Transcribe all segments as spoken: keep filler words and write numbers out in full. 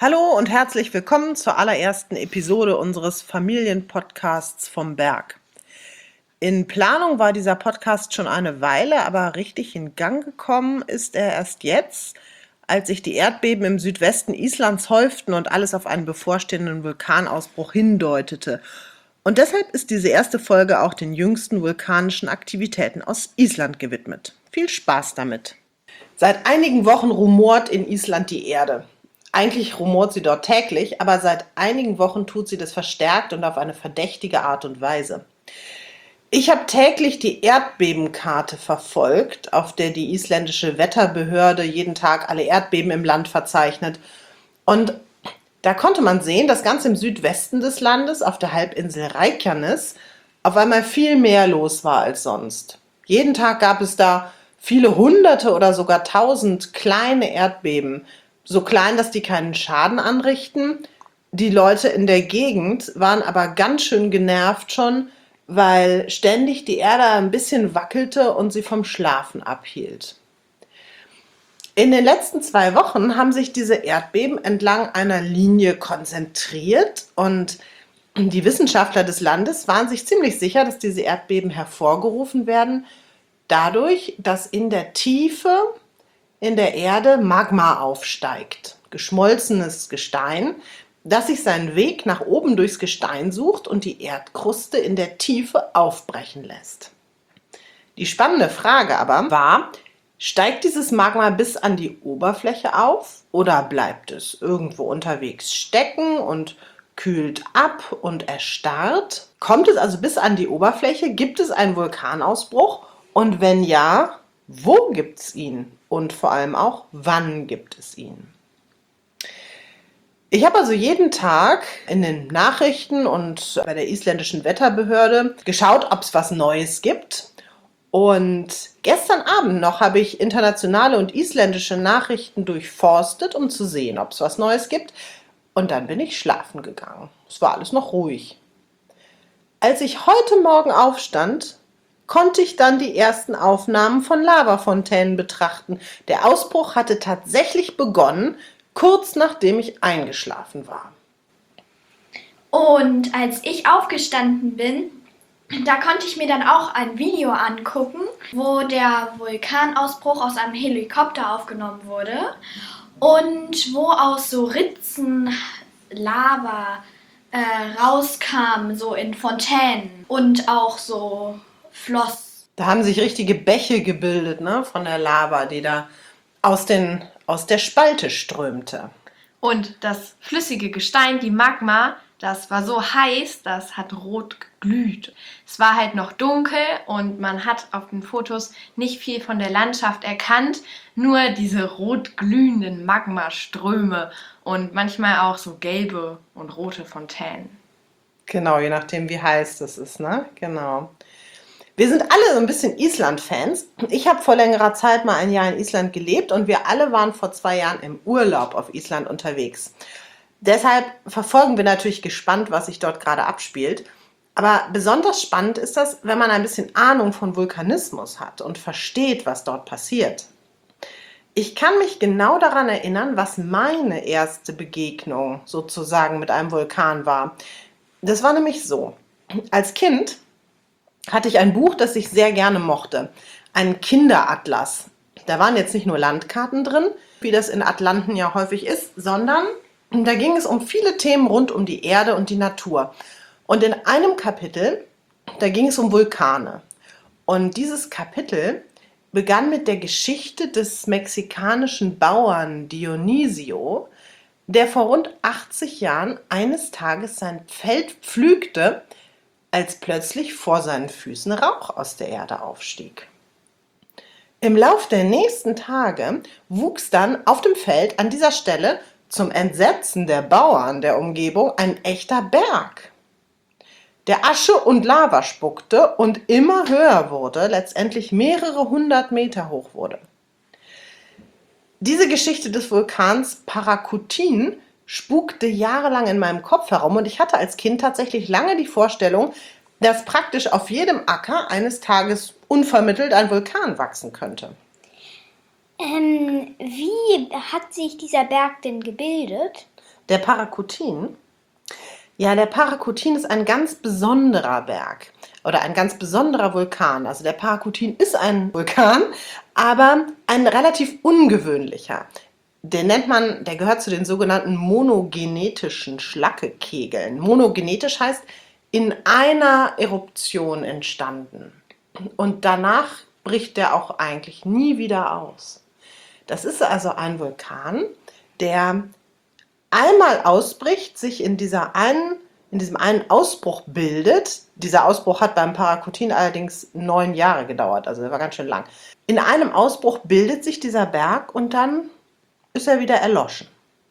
Hallo und herzlich willkommen zur allerersten Episode unseres Familienpodcasts vom Berg. In Planung war dieser Podcast schon eine Weile, aber richtig in Gang gekommen ist er erst jetzt, als sich die Erdbeben im Südwesten Islands häuften und alles auf einen bevorstehenden Vulkanausbruch hindeutete. Und deshalb ist diese erste Folge auch den jüngsten vulkanischen Aktivitäten aus Island gewidmet. Viel Spaß damit! Seit einigen Wochen rumort in Island die Erde. Eigentlich rumort sie dort täglich, aber seit einigen Wochen tut sie das verstärkt und auf eine verdächtige Art und Weise. Ich habe täglich die Erdbebenkarte verfolgt, auf der die isländische Wetterbehörde jeden Tag alle Erdbeben im Land verzeichnet. Und da konnte man sehen, dass ganz im Südwesten des Landes, auf der Halbinsel Reykjanes, auf einmal viel mehr los war als sonst. Jeden Tag gab es da viele hunderte oder sogar tausend kleine Erdbeben, so klein, dass die keinen Schaden anrichten. Die Leute in der Gegend waren aber ganz schön genervt schon, weil ständig die Erde ein bisschen wackelte und sie vom Schlafen abhielt. In den letzten zwei Wochen haben sich diese Erdbeben entlang einer Linie konzentriert und die Wissenschaftler des Landes waren sich ziemlich sicher, dass diese Erdbeben hervorgerufen werden, dadurch, dass in der Tiefe in der Erde Magma aufsteigt, geschmolzenes Gestein, das sich seinen Weg nach oben durchs Gestein sucht und die Erdkruste in der Tiefe aufbrechen lässt. Die spannende Frage aber war, steigt dieses Magma bis an die Oberfläche auf oder bleibt es irgendwo unterwegs stecken und kühlt ab und erstarrt? Kommt es also bis an die Oberfläche? Gibt es einen Vulkanausbruch? Und wenn ja, wo gibt es ihn? Und vor allem auch, wann gibt es ihn? Ich habe also jeden Tag in den Nachrichten und bei der isländischen Wetterbehörde geschaut, ob es was Neues gibt. Und gestern Abend noch habe ich internationale und isländische Nachrichten durchforstet, um zu sehen, ob es was Neues gibt. Und dann bin ich schlafen gegangen. Es war alles noch ruhig. Als ich heute Morgen aufstand, konnte ich dann die ersten Aufnahmen von Lavafontänen betrachten. Der Ausbruch hatte tatsächlich begonnen, kurz nachdem ich eingeschlafen war. Und als ich aufgestanden bin, da konnte ich mir dann auch ein Video angucken, wo der Vulkanausbruch aus einem Helikopter aufgenommen wurde und wo aus so Ritzen Lava äh, rauskam, so in Fontänen und auch so floss. Da haben sich richtige Bäche gebildet, ne, von der Lava, die da aus, den, aus der Spalte strömte. Und das flüssige Gestein, die Magma, das war so heiß, das hat rot geglüht. Es war halt noch dunkel und man hat auf den Fotos nicht viel von der Landschaft erkannt, nur diese rot glühenden Magmaströme und manchmal auch so gelbe und rote Fontänen. Genau, je nachdem wie heiß das ist, ne? Genau. Wir sind alle so ein bisschen Island-Fans. Ich habe vor längerer Zeit mal ein Jahr in Island gelebt und wir alle waren vor zwei Jahren im Urlaub auf Island unterwegs. Deshalb verfolgen wir natürlich gespannt, was sich dort gerade abspielt. Aber besonders spannend ist das, wenn man ein bisschen Ahnung von Vulkanismus hat und versteht, was dort passiert. Ich kann mich genau daran erinnern, was meine erste Begegnung sozusagen mit einem Vulkan war. Das war nämlich so. Als Kind hatte ich ein Buch, das ich sehr gerne mochte. Einen Kinderatlas. Da waren jetzt nicht nur Landkarten drin, wie das in Atlanten ja häufig ist, sondern da ging es um viele Themen rund um die Erde und die Natur. Und in einem Kapitel, da ging es um Vulkane. Und dieses Kapitel begann mit der Geschichte des mexikanischen Bauern Dionisio, der vor rund achtzig Jahren eines Tages sein Feld pflügte, als plötzlich vor seinen Füßen Rauch aus der Erde aufstieg. Im Lauf der nächsten Tage wuchs dann auf dem Feld an dieser Stelle zum Entsetzen der Bauern der Umgebung ein echter Berg, der Asche und Lava spuckte und immer höher wurde, letztendlich mehrere hundert Meter hoch wurde. Diese Geschichte des Vulkans Paracutin spukte jahrelang in meinem Kopf herum und ich hatte als Kind tatsächlich lange die Vorstellung, dass praktisch auf jedem Acker eines Tages unvermittelt ein Vulkan wachsen könnte. Ähm, wie hat sich dieser Berg denn gebildet? Der Paracutin? Ja, der Paracutin ist ein ganz besonderer Berg oder ein ganz besonderer Vulkan. Also der Paracutin ist ein Vulkan, aber ein relativ ungewöhnlicher. Den nennt man, der gehört zu den sogenannten monogenetischen Schlackekegeln. Monogenetisch heißt in einer Eruption entstanden. Und danach bricht der auch eigentlich nie wieder aus. Das ist also ein Vulkan, der einmal ausbricht, sich in, dieser einen, in diesem einen Ausbruch bildet. Dieser Ausbruch hat beim Paracutin allerdings neun Jahre gedauert, also der war ganz schön lang. In einem Ausbruch bildet sich dieser Berg und dann ist er wieder erloschen.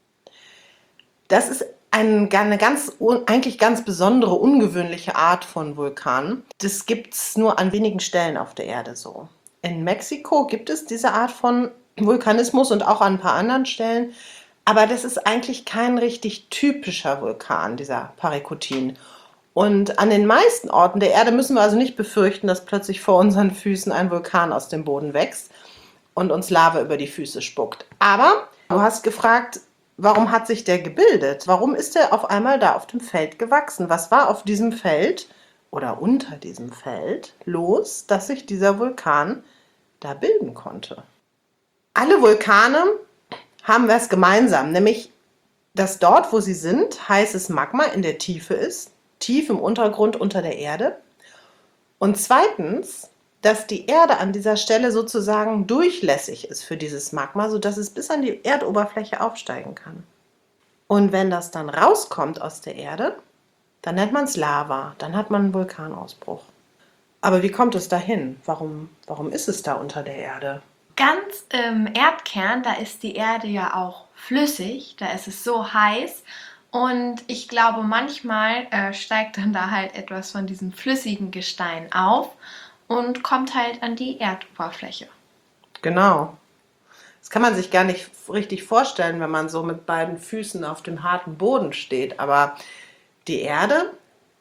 Das ist ein, eine ganz, eigentlich ganz besondere, ungewöhnliche Art von Vulkan. Das gibt es nur an wenigen Stellen auf der Erde so. In Mexiko gibt es diese Art von Vulkanismus und auch an ein paar anderen Stellen. Aber das ist eigentlich kein richtig typischer Vulkan, dieser Paracutin. Und an den meisten Orten der Erde müssen wir also nicht befürchten, dass plötzlich vor unseren Füßen ein Vulkan aus dem Boden wächst und uns Lava über die Füße spuckt. Aber du hast gefragt, warum hat sich der gebildet? Warum ist der auf einmal da auf dem Feld gewachsen? Was war auf diesem Feld oder unter diesem Feld los, dass sich dieser Vulkan da bilden konnte? Alle Vulkane haben wir es gemeinsam, nämlich, dass dort, wo sie sind, heißes Magma in der Tiefe ist, tief im Untergrund unter der Erde. Und zweitens, dass die Erde an dieser Stelle sozusagen durchlässig ist für dieses Magma, sodass es bis an die Erdoberfläche aufsteigen kann. Und wenn das dann rauskommt aus der Erde, dann nennt man es Lava, dann hat man einen Vulkanausbruch. Aber wie kommt es dahin? Warum, warum ist es da unter der Erde? Ganz im Erdkern, da ist die Erde ja auch flüssig, da ist es so heiß und ich glaube, manchmal äh, steigt dann da halt etwas von diesem flüssigen Gestein auf und kommt halt an die Erdoberfläche. Genau. Das kann man sich gar nicht richtig vorstellen, wenn man so mit beiden Füßen auf dem harten Boden steht, aber die Erde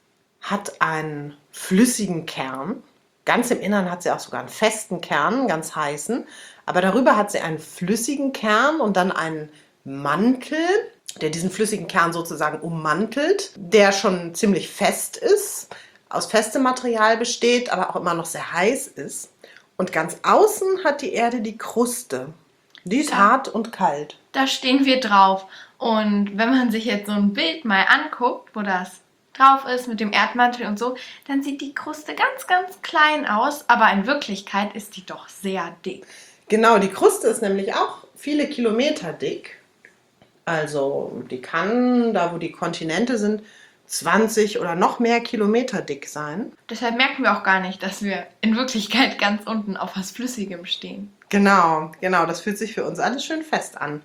hat einen flüssigen Kern. Ganz im Innern hat sie auch sogar einen festen Kern, einen ganz heißen. Aber darüber hat sie einen flüssigen Kern und dann einen Mantel, der diesen flüssigen Kern sozusagen ummantelt, der schon ziemlich fest ist, aus festem Material besteht, aber auch immer noch sehr heiß ist. Und ganz außen hat die Erde die Kruste. Die ist Ja. hart und kalt. Da stehen wir drauf und wenn man sich jetzt so ein Bild mal anguckt, wo das drauf ist mit dem Erdmantel und so, dann sieht die Kruste ganz, ganz klein aus, aber in Wirklichkeit ist die doch sehr dick. Genau, die Kruste ist nämlich auch viele Kilometer dick. Also die kann, da wo die Kontinente sind, zwanzig oder noch mehr Kilometer dick sein. Deshalb merken wir auch gar nicht, dass wir in Wirklichkeit ganz unten auf was Flüssigem stehen. Genau, genau, das fühlt sich für uns alles schön fest an.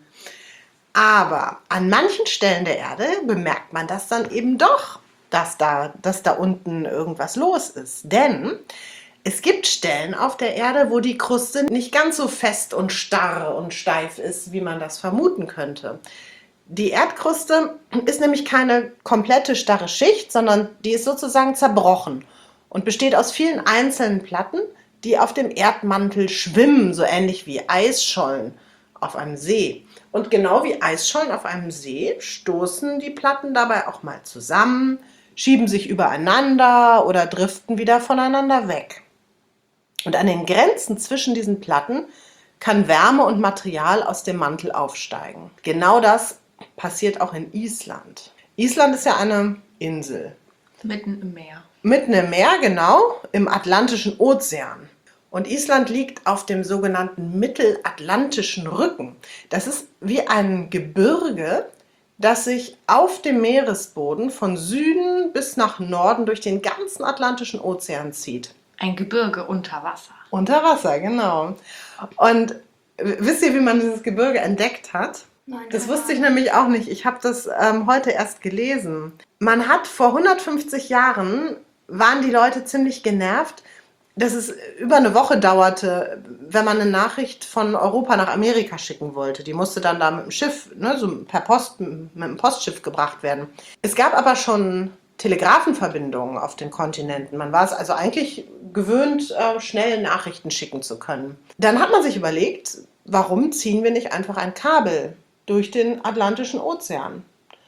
Aber an manchen Stellen der Erde bemerkt man das dann eben doch, dass da, dass da unten irgendwas los ist. Denn es gibt Stellen auf der Erde, wo die Kruste nicht ganz so fest und starr und steif ist, wie man das vermuten könnte. Die Erdkruste ist nämlich keine komplette starre Schicht, sondern die ist sozusagen zerbrochen und besteht aus vielen einzelnen Platten, die auf dem Erdmantel schwimmen, so ähnlich wie Eisschollen auf einem See. Und genau wie Eisschollen auf einem See stoßen die Platten dabei auch mal zusammen, schieben sich übereinander oder driften wieder voneinander weg. Und an den Grenzen zwischen diesen Platten kann Wärme und Material aus dem Mantel aufsteigen. Genau das passiert auch in Island. Island ist ja eine Insel. Mitten im Meer. Mitten im Meer, genau, im Atlantischen Ozean. Und Island liegt auf dem sogenannten Mittelatlantischen Rücken. Das ist wie ein Gebirge, das sich auf dem Meeresboden von Süden bis nach Norden durch den ganzen Atlantischen Ozean zieht. Ein Gebirge unter Wasser. Unter Wasser, genau. Und wisst ihr, wie man dieses Gebirge entdeckt hat? Nein, Das keine wusste ich Ahnung. nämlich auch nicht. Ich habe das ähm, heute erst gelesen. Man hat vor hundertfünfzig Jahren, waren die Leute ziemlich genervt, dass es über eine Woche dauerte, wenn man eine Nachricht von Europa nach Amerika schicken wollte. Die musste dann da mit dem Schiff, ne, so per Post, mit dem Postschiff gebracht werden. Es gab aber schon Telegrafenverbindungen auf den Kontinenten. Man war es also eigentlich gewöhnt, äh, schnell Nachrichten schicken zu können. Dann hat man sich überlegt, warum ziehen wir nicht einfach ein Kabel durch den Atlantischen Ozean?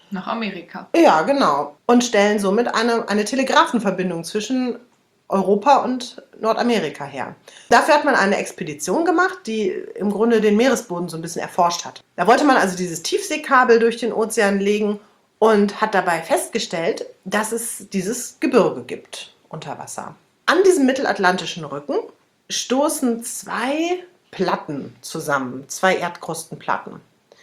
Nach Amerika. Ja, genau. Und stellen somit eine, eine Telegrafenverbindung zwischen Europa und Nordamerika her. Dafür hat man eine Expedition gemacht, die im Grunde den Meeresboden so ein bisschen erforscht hat. Da wollte man also dieses Tiefseekabel durch den Ozean legen und hat dabei festgestellt, dass es dieses Gebirge gibt unter Wasser. An diesem mittelatlantischen Rücken stoßen zwei Platten zusammen, zwei Erdkrustenplatten,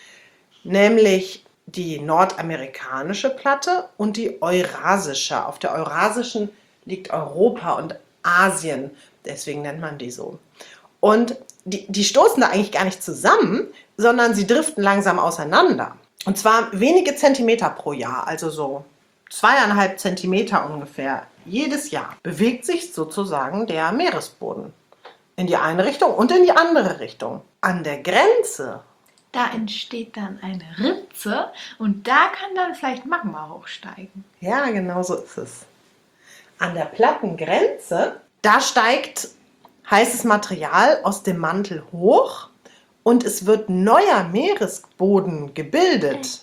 nämlich die nordamerikanische Platte und die eurasische. Auf der eurasischen liegt Europa und Asien, deswegen nennt man die so. Und die, die stoßen da eigentlich gar nicht zusammen, sondern sie driften langsam auseinander. Und zwar wenige Zentimeter pro Jahr, also so zweieinhalb Zentimeter ungefähr jedes Jahr, bewegt sich sozusagen der Meeresboden in die eine Richtung und in die andere Richtung. An der Grenze, Da entsteht dann eine Ritze und da kann dann vielleicht Magma hochsteigen. ja, genau so ist es. An der Plattengrenze, da steigt heißes Material aus dem Mantel hoch und es wird neuer Meeresboden gebildet.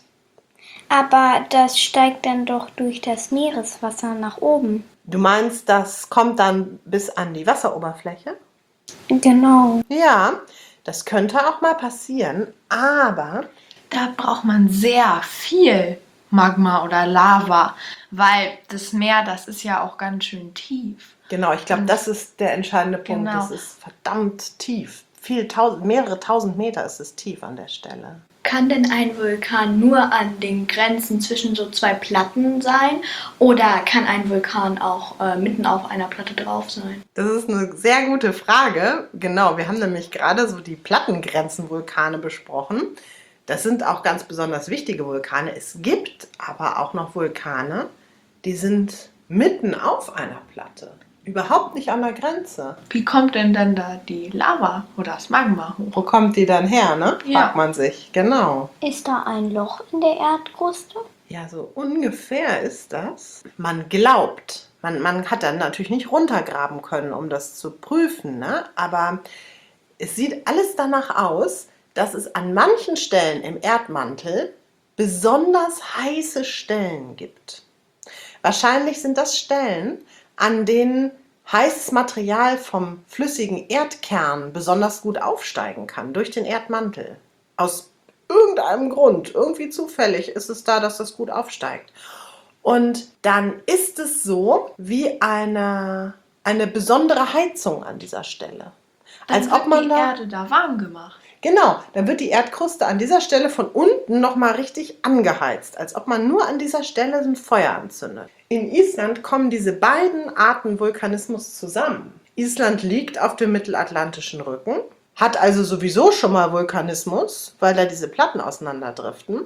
Aber das steigt dann doch durch das Meereswasser nach oben. Du meinst, das kommt dann bis an die Wasseroberfläche? Genau. Ja, das könnte auch mal passieren, aber Da braucht man sehr viel Magma oder Lava, weil das Meer, das ist ja auch ganz schön tief. genau, ich glaube, das ist der entscheidende Punkt. Genau. Es ist verdammt tief. Viel, tausend, mehrere tausend Meter ist es tief an der Stelle. Kann denn ein Vulkan nur an den Grenzen zwischen so zwei Platten sein oder kann ein Vulkan auch äh, mitten auf einer Platte drauf sein? Das ist eine sehr gute Frage. Genau, wir haben nämlich gerade so die Plattengrenzenvulkane besprochen. Das sind auch ganz besonders wichtige Vulkane. Es gibt aber auch noch Vulkane, die sind mitten auf einer Platte. Überhaupt nicht an der Grenze. Wie kommt denn dann da die Lava oder das Magma hoch? Wo kommt die dann her, ne? Fragt Ja. man sich. Genau. Ist da ein Loch in der Erdkruste? Ja, so ungefähr ist das. Man glaubt, man, man hat dann natürlich nicht runtergraben können, um das zu prüfen, ne? Aber es sieht alles danach aus, dass es an manchen Stellen im Erdmantel besonders heiße Stellen gibt. Wahrscheinlich sind das Stellen, an denen heißes Material vom flüssigen Erdkern besonders gut aufsteigen kann durch den Erdmantel. Aus irgendeinem Grund, irgendwie zufällig ist es da, dass das gut aufsteigt. Und dann ist es so wie eine, eine besondere Heizung an dieser Stelle. Dann Als wird ob man die da, Erde da warm gemacht. genau, dann wird die Erdkruste an dieser Stelle von unten nochmal richtig angeheizt, als ob man nur an dieser Stelle ein Feuer anzündet. In Island kommen diese beiden Arten Vulkanismus zusammen. Island liegt auf dem mittelatlantischen Rücken, hat also sowieso schon mal Vulkanismus, weil da diese Platten auseinanderdriften.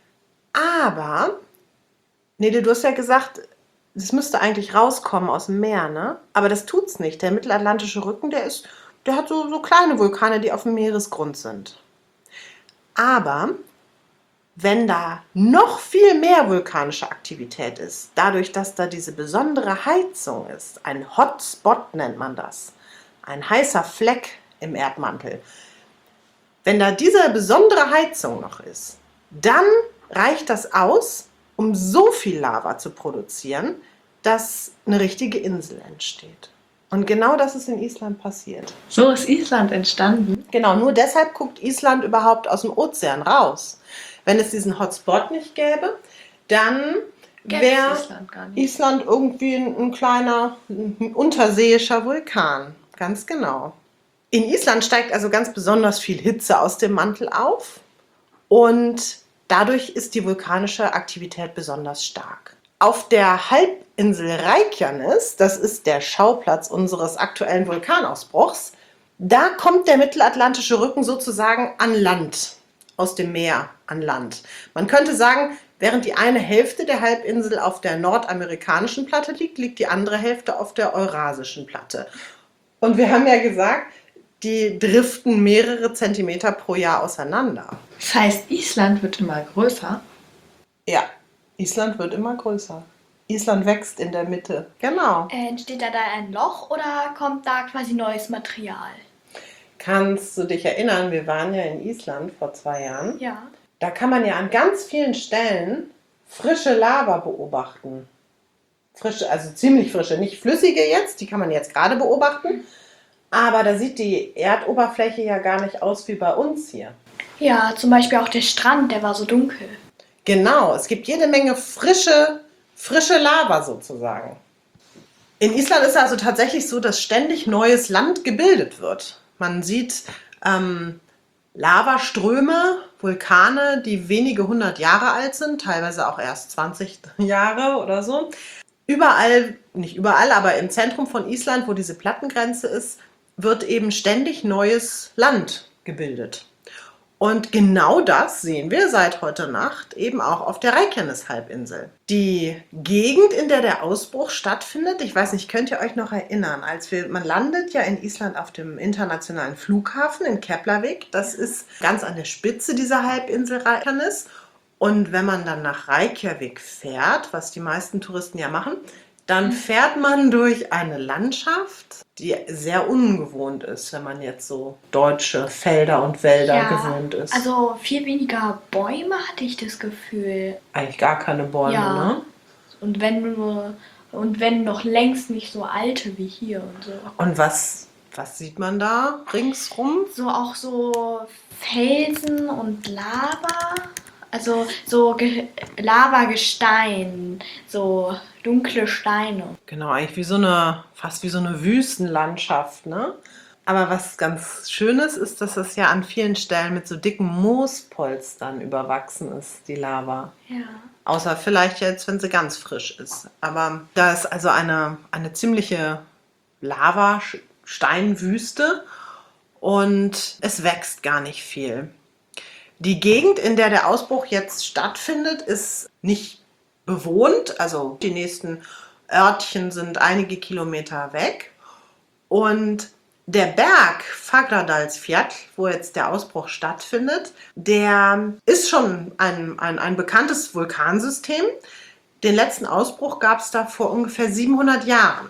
Aber, Nele, du hast ja gesagt, das müsste eigentlich rauskommen aus dem Meer, ne? Aber das tut's nicht. Der mittelatlantische Rücken, der ist, der hat so, so kleine Vulkane, die auf dem Meeresgrund sind. Aber wenn da noch viel mehr vulkanische Aktivität ist, dadurch, dass da diese besondere Heizung ist, ein Hotspot nennt man das, ein heißer Fleck im Erdmantel, wenn da diese besondere Heizung noch ist, dann reicht das aus, um so viel Lava zu produzieren, dass eine richtige Insel entsteht. Und genau das ist in Island passiert. So ist Island entstanden. Genau, nur deshalb guckt Island überhaupt aus dem Ozean raus. Wenn es diesen Hotspot nicht gäbe, dann Gäbe wäre es Island gar nicht. Island irgendwie ein, ein kleiner ein unterseeischer Vulkan. Ganz genau. In Island steigt also ganz besonders viel Hitze aus dem Mantel auf und dadurch ist die vulkanische Aktivität besonders stark. Auf der Halbinsel Reykjanes, das ist der Schauplatz unseres aktuellen Vulkanausbruchs, da kommt der mittelatlantische Rücken sozusagen an Land, aus dem Meer an Land. Man könnte sagen, während die eine Hälfte der Halbinsel auf der nordamerikanischen Platte liegt, liegt die andere Hälfte auf der eurasischen Platte. Und wir haben ja gesagt, die driften mehrere Zentimeter pro Jahr auseinander. Das heißt, Island wird immer größer. Ja, Island wird immer größer. Island wächst in der Mitte. Genau. Äh, entsteht da, da ein Loch oder kommt da quasi neues Material? Kannst du dich erinnern, wir waren ja in Island vor zwei Jahren. Ja. Da kann man ja an ganz vielen Stellen frische Lava beobachten. Frische, also ziemlich frische, nicht flüssige jetzt, die kann man jetzt gerade beobachten. Aber da sieht die Erdoberfläche ja gar nicht aus wie bei uns hier. Ja, zum Beispiel auch der Strand, der war so dunkel. Genau, es gibt jede Menge frische, frische Lava sozusagen. In Island ist es also tatsächlich so, dass ständig neues Land gebildet wird. Man sieht ähm, Lavaströme, Vulkane, die wenige hundert Jahre alt sind, teilweise auch erst zwanzig Jahre oder so. Überall, nicht überall, aber im Zentrum von Island, wo diese Plattengrenze ist, wird eben ständig neues Land gebildet. Und genau das sehen wir seit heute Nacht eben auch auf der Reykjanes-Halbinsel. Die Gegend, in der der Ausbruch stattfindet, ich weiß nicht, könnt ihr euch noch erinnern, als wir, man landet ja in Island auf dem internationalen Flughafen in Keflavik. Das ist ganz an der Spitze dieser Halbinsel Reykjanes. Und wenn man dann nach Reykjavik fährt, was die meisten Touristen ja machen, dann fährt man durch eine Landschaft, die sehr ungewohnt ist, wenn man jetzt so deutsche Felder und Wälder Ja, gewohnt ist. also viel weniger Bäume hatte ich das Gefühl. Eigentlich gar keine Bäume, Ja. ne? Und wenn nur, und wenn noch längst nicht so alte wie hier und so. Und was, was sieht man da ringsrum? So auch so Felsen und Lava. Also so Ge Lavagestein, so dunkle Steine. Genau, eigentlich wie so eine, fast wie so eine Wüstenlandschaft, ne? Aber was ganz Schönes ist, dass es ja an vielen Stellen mit so dicken Moospolstern überwachsen ist, die Lava. Ja. Außer vielleicht jetzt, wenn sie ganz frisch ist. Aber da ist also eine, eine ziemliche Lava-Steinwüste und es wächst gar nicht viel. Die Gegend, in der der Ausbruch jetzt stattfindet, ist nicht bewohnt. Also die nächsten Örtchen sind einige Kilometer weg. Und der Berg Fagradalsfjall, wo jetzt der Ausbruch stattfindet, der ist schon ein, ein, ein bekanntes Vulkansystem. Den letzten Ausbruch gab es da vor ungefähr siebenhundert Jahren.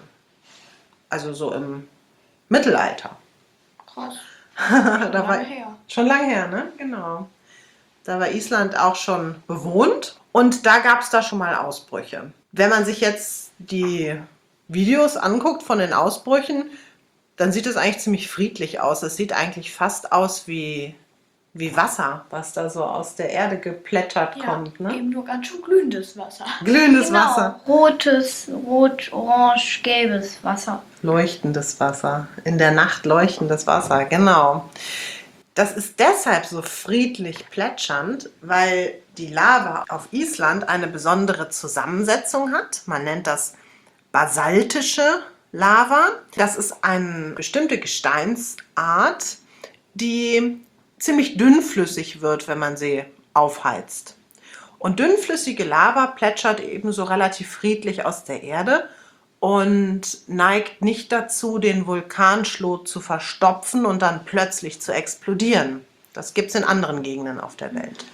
Also so im Mittelalter. Krass. da war, Lange her. Schon lange her, ne? Genau. Da war Island auch schon bewohnt und da gab es da schon mal Ausbrüche. Wenn man sich jetzt die Videos anguckt von den Ausbrüchen, dann sieht es eigentlich ziemlich friedlich aus. Es sieht eigentlich fast aus wie, wie Wasser, was da so aus der Erde geplättert Ja, kommt. Ne? eben nur ganz schön glühendes Wasser. Glühendes Genau, Wasser, rotes, rot, orange, gelbes Wasser. leuchtendes Wasser, in der Nacht leuchtendes Wasser, genau. Das ist deshalb so friedlich plätschernd, weil die Lava auf Island eine besondere Zusammensetzung hat. Man nennt das basaltische Lava. Das ist eine bestimmte Gesteinsart, die ziemlich dünnflüssig wird, wenn man sie aufheizt. Und dünnflüssige Lava plätschert ebenso relativ friedlich aus der Erde und neigt nicht dazu, den Vulkanschlot zu verstopfen und dann plötzlich zu explodieren. Das gibt es in anderen Gegenden auf der Welt.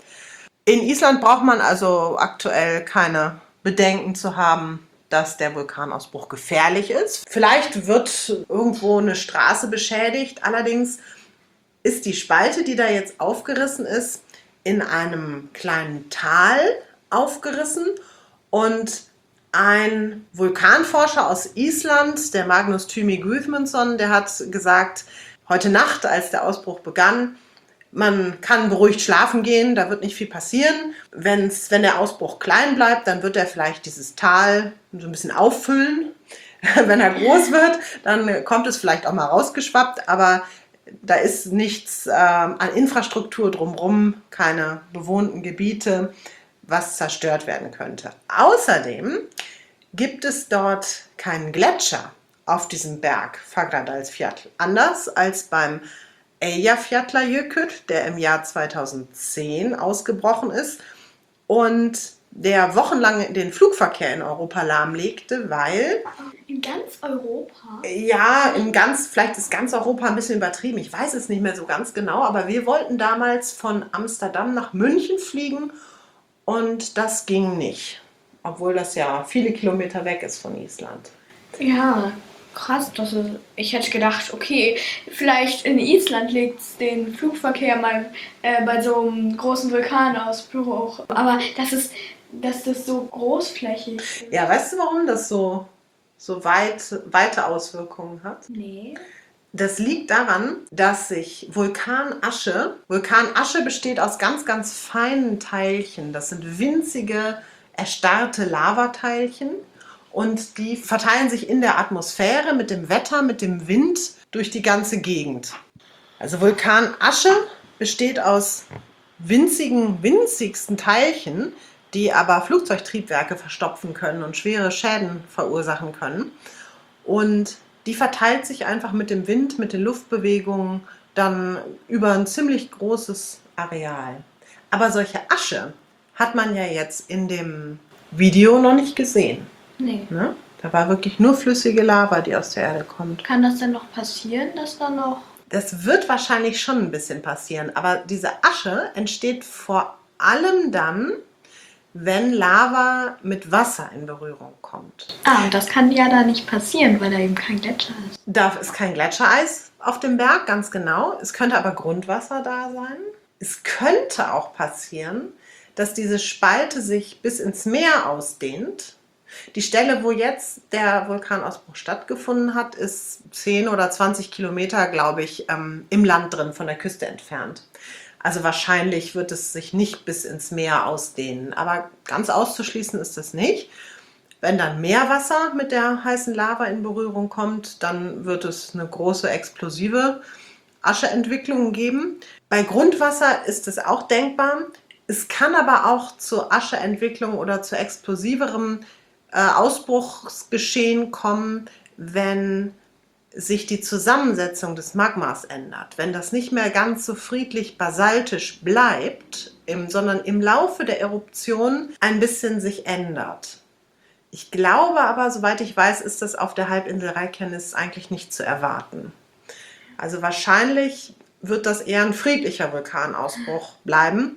In Island braucht man also aktuell keine Bedenken zu haben, dass der Vulkanausbruch gefährlich ist. Vielleicht wird irgendwo eine Straße beschädigt, allerdings ist die Spalte, die da jetzt aufgerissen ist, in einem kleinen Tal aufgerissen und ein Vulkanforscher aus Island, der Magnus Tumi Guðmundsson, der hat gesagt, heute Nacht, als der Ausbruch begann, man kann beruhigt schlafen gehen, da wird nicht viel passieren. Wenn's, wenn der Ausbruch klein bleibt, dann wird er vielleicht dieses Tal so ein bisschen auffüllen. Wenn er groß wird, dann kommt es vielleicht auch mal rausgeschwappt, aber da ist nichts äh, an Infrastruktur drumherum, keine bewohnten Gebiete, was zerstört werden könnte. Außerdem gibt es dort keinen Gletscher auf diesem Berg Fagradalsfjall. Anders als beim Eyjafjallajökull, der im Jahr zweitausendzehn ausgebrochen ist und der wochenlang den Flugverkehr in Europa lahmlegte, weil In ganz Europa? ja, in ganz, vielleicht ist ganz Europa ein bisschen übertrieben, ich weiß es nicht mehr so ganz genau, aber wir wollten damals von Amsterdam nach München fliegen und das ging nicht, obwohl das ja viele Kilometer weg ist von Island. Ja, krass. Das ist, ich hätte gedacht, okay, vielleicht in Island legt es den Flugverkehr mal äh, bei so einem großen Vulkanausbruch. Aber das ist dass das so großflächig ist. Ja, weißt du, warum das so, so weit, weite Auswirkungen hat? Nee. Das liegt daran, dass sich Vulkanasche, Vulkanasche besteht aus ganz, ganz feinen Teilchen. Das sind winzige, erstarrte Lavateilchen und die verteilen sich in der Atmosphäre mit dem Wetter, mit dem Wind durch die ganze Gegend. Also Vulkanasche besteht aus winzigen, winzigsten Teilchen, die aber Flugzeugtriebwerke verstopfen können und schwere Schäden verursachen können. Und die verteilt sich einfach mit dem Wind, mit den Luftbewegungen dann über ein ziemlich großes Areal. Aber solche Asche hat man ja jetzt in dem Video noch nicht gesehen. Nee. Ne? Da war wirklich nur flüssige Lava, die aus der Erde kommt. Kann das denn noch passieren, dass da noch... Das wird wahrscheinlich schon ein bisschen passieren, aber diese Asche entsteht vor allem dann, wenn Lava mit Wasser in Berührung kommt. Ah, und das kann ja da nicht passieren, weil da eben kein Gletscher ist. Da ist kein Gletschereis auf dem Berg, ganz genau. Es könnte aber Grundwasser da sein. Es könnte auch passieren, dass diese Spalte sich bis ins Meer ausdehnt. Die Stelle, wo jetzt der Vulkanausbruch stattgefunden hat, ist zehn oder zwanzig Kilometer, glaube ich, ähm, im Land drin, von der Küste entfernt. Also wahrscheinlich wird es sich nicht bis ins Meer ausdehnen, aber ganz auszuschließen ist das nicht. Wenn dann Meerwasser mit der heißen Lava in Berührung kommt, dann wird es eine große explosive Ascheentwicklung geben. Bei Grundwasser ist es auch denkbar. Es kann aber auch zu Ascheentwicklung oder zu explosiverem äh, Ausbruchsgeschehen kommen, wenn sich die Zusammensetzung des Magmas ändert, wenn das nicht mehr ganz so friedlich basaltisch bleibt, im, sondern im Laufe der Eruption ein bisschen sich ändert. Ich glaube aber, soweit ich weiß, ist das auf der Halbinsel Reykjanes eigentlich nicht zu erwarten. Also wahrscheinlich wird das eher ein friedlicher Vulkanausbruch bleiben,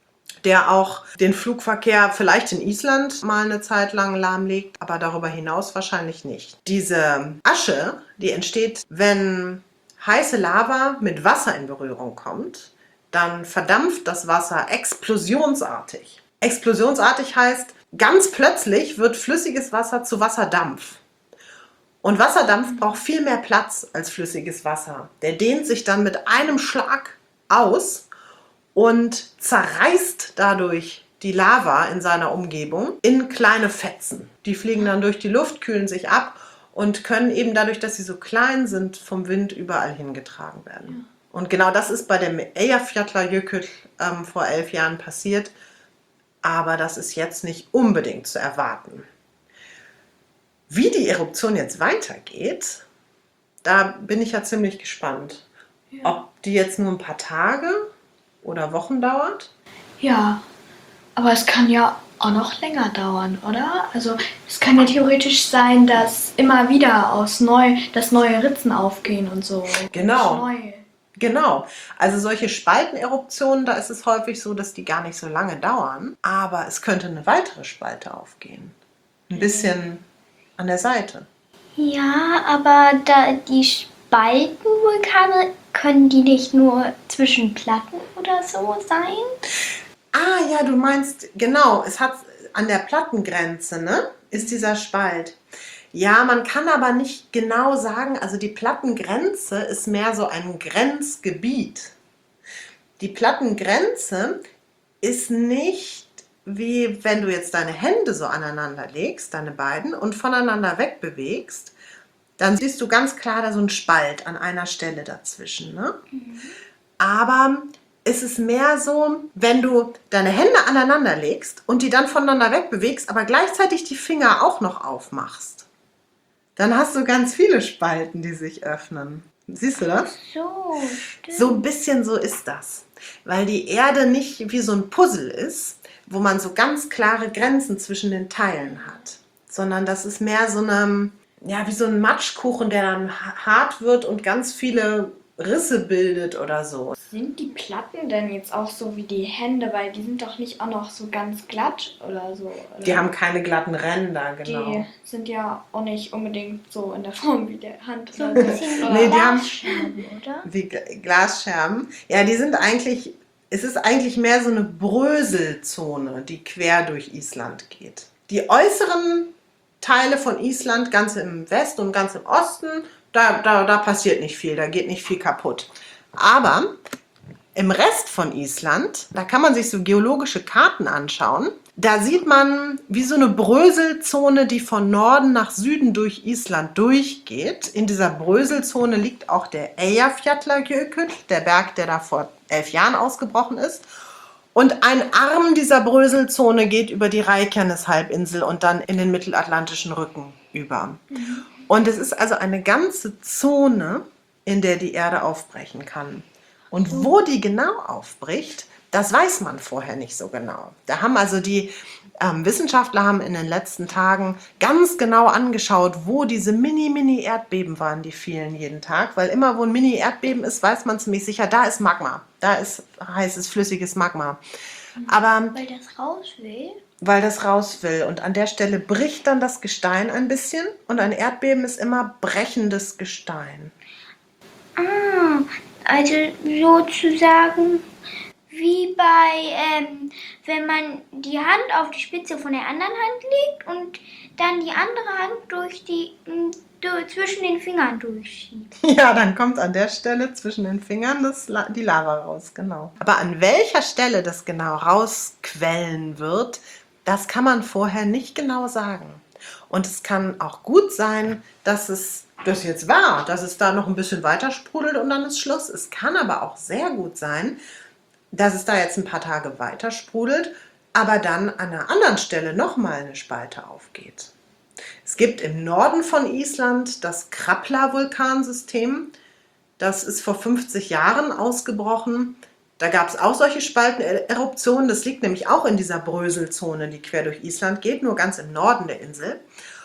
der auch den Flugverkehr vielleicht in Island mal eine Zeit lang lahmlegt, aber darüber hinaus wahrscheinlich nicht. Diese Asche, die entsteht, wenn heiße Lava mit Wasser in Berührung kommt, dann verdampft das Wasser explosionsartig. Explosionsartig heißt, ganz plötzlich wird flüssiges Wasser zu Wasserdampf. Und Wasserdampf braucht viel mehr Platz als flüssiges Wasser. Der dehnt sich dann mit einem Schlag aus und zerreißt dadurch die Lava in seiner Umgebung in kleine Fetzen. Die fliegen dann durch die Luft, kühlen sich ab und können eben dadurch, dass sie so klein sind, vom Wind überall hingetragen werden. Ja. Und genau das ist bei dem Eyjafjallajökull ähm, vor elf Jahren passiert, aber das ist jetzt nicht unbedingt zu erwarten. Wie die Eruption jetzt weitergeht, da bin ich ja ziemlich gespannt. Ja. Ob die jetzt nur ein paar Tage oder Wochen dauert? Ja, aber es kann ja auch noch länger dauern, oder? Also es kann ja theoretisch sein, dass immer wieder aus neu, dass neue Ritzen aufgehen und so. Genau. Neu. Genau. Also solche Spalteneruptionen, da ist es häufig so, dass die gar nicht so lange dauern, aber es könnte eine weitere Spalte aufgehen. Ein bisschen an der Seite. Ja, aber da die Spaltenvulkane, können die nicht nur zwischen Platten oder so sein? Ah ja, du meinst, genau, es hat an der Plattengrenze, ne, ist dieser Spalt. Ja, man kann aber nicht genau sagen, also die Plattengrenze ist mehr so ein Grenzgebiet. Die Plattengrenze ist nicht wie wenn du jetzt deine Hände so aneinander legst, deine beiden, und voneinander wegbewegst, dann siehst du ganz klar da so einen Spalt an einer Stelle dazwischen. Ne? Mhm. Aber es ist mehr so, wenn du deine Hände aneinander legst und die dann voneinander wegbewegst, aber gleichzeitig die Finger auch noch aufmachst. Dann hast du ganz viele Spalten, die sich öffnen. Siehst du das? So, stimmt. So ein bisschen so ist das. Weil die Erde nicht wie so ein Puzzle ist, wo man so ganz klare Grenzen zwischen den Teilen hat. Sondern das ist mehr so eine, ja, wie so ein Matschkuchen, der dann hart wird und ganz viele Risse bildet oder so. Sind die Platten denn jetzt auch so wie die Hände? Weil die sind doch nicht auch noch so ganz glatt oder so. Oder? Die haben keine glatten Ränder, genau. Die sind ja auch nicht unbedingt so in der Form wie der Hand. So ein Oder bisschen so. Nee, die haben Glasscherben, oder? wie Glasscherben. Ja, die sind eigentlich Es ist eigentlich mehr so eine Bröselzone, die quer durch Island geht. Die äußeren Teile von Island, ganz im Westen und ganz im Osten, da, da, da passiert nicht viel, da geht nicht viel kaputt. Aber im Rest von Island, da kann man sich so geologische Karten anschauen. Da sieht man wie so eine Bröselzone, die von Norden nach Süden durch Island durchgeht. In dieser Bröselzone liegt auch der Eyjafjallajökull, der Berg, der da vor elf Jahren ausgebrochen ist. Und ein Arm dieser Bröselzone geht über die Reykjanes-Halbinsel und dann in den mittelatlantischen Rücken über. Mhm. Und es ist also eine ganze Zone, in der die Erde aufbrechen kann. Und wo die genau aufbricht, das weiß man vorher nicht so genau. Da haben also die ähm, Wissenschaftler haben in den letzten Tagen ganz genau angeschaut, wo diese Mini-Mini-Erdbeben waren, die fielen jeden Tag. Weil immer, wo ein Mini-Erdbeben ist, weiß man ziemlich sicher, da ist Magma. Da ist heißes, flüssiges Magma. Aber Weil das raus will? Weil das raus will. Und an der Stelle bricht dann das Gestein ein bisschen. Und ein Erdbeben ist immer brechendes Gestein. Ah, also sozusagen wie bei, ähm, wenn man die Hand auf die Spitze von der anderen Hand legt und dann die andere Hand durch die, durch, zwischen den Fingern durchschiebt. Ja, dann kommt an der Stelle zwischen den Fingern das, die Lava raus, genau. Aber an welcher Stelle das genau rausquellen wird, das kann man vorher nicht genau sagen. Und es kann auch gut sein, dass es das jetzt war, dass es da noch ein bisschen weiter sprudelt und dann ist Schluss. Es kann aber auch sehr gut sein, dass es da jetzt ein paar Tage weiter sprudelt, aber dann an einer anderen Stelle nochmal eine Spalte aufgeht. Es gibt im Norden von Island das Krafla-Vulkansystem. Das ist vor fünfzig Jahren ausgebrochen. Da gab es auch solche Spalteneruptionen. Das liegt nämlich auch in dieser Bröselzone, die quer durch Island geht, nur ganz im Norden der Insel.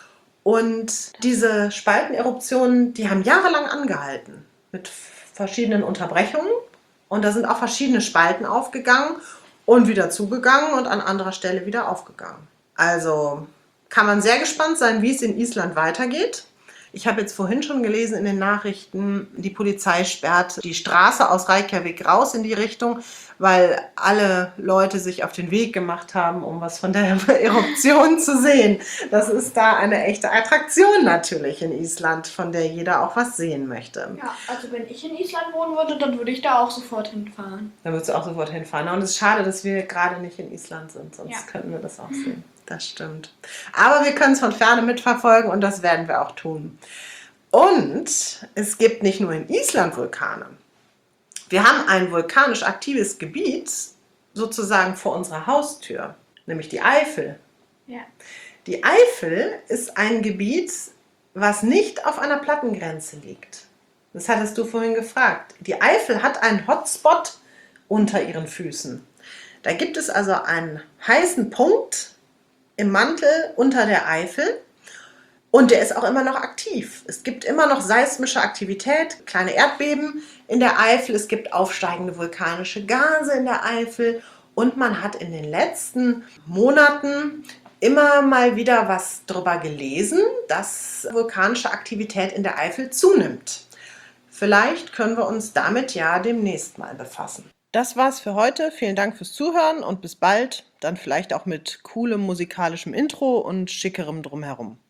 Und diese Spalteneruptionen, die haben jahrelang angehalten mit verschiedenen Unterbrechungen. Und da sind auch verschiedene Spalten aufgegangen und wieder zugegangen und an anderer Stelle wieder aufgegangen. Also kann man sehr gespannt sein, wie es in Island weitergeht. Ich habe jetzt vorhin schon gelesen in den Nachrichten, die Polizei sperrt die Straße aus Reykjavik raus in die Richtung, weil alle Leute sich auf den Weg gemacht haben, um was von der Eruption zu sehen. Das ist da eine echte Attraktion natürlich in Island, von der jeder auch was sehen möchte. Ja, also wenn ich in Island wohnen würde, dann würde ich da auch sofort hinfahren. Da würdest du auch sofort hinfahren. Und es ist schade, dass wir gerade nicht in Island sind, sonst ja. könnten wir das auch sehen. Das stimmt. Aber wir können es von Ferne mitverfolgen und das werden wir auch tun. Und es gibt nicht nur in Island Vulkane. Wir haben ein vulkanisch aktives Gebiet sozusagen vor unserer Haustür, nämlich die Eifel. Ja. Die Eifel ist ein Gebiet, was nicht auf einer Plattengrenze liegt. Das hattest du vorhin gefragt. Die Eifel hat einen Hotspot unter ihren Füßen. Da gibt es also einen heißen Punkt im Mantel unter der Eifel und der ist auch immer noch aktiv. Es gibt immer noch seismische Aktivität, kleine Erdbeben in der Eifel, es gibt aufsteigende vulkanische Gase in der Eifel und man hat in den letzten Monaten immer mal wieder was darüber gelesen, dass vulkanische Aktivität in der Eifel zunimmt. Vielleicht können wir uns damit ja demnächst mal befassen. Das war's für heute. Vielen Dank fürs Zuhören und bis bald. Dann vielleicht auch mit coolem musikalischem Intro und schickerem Drumherum.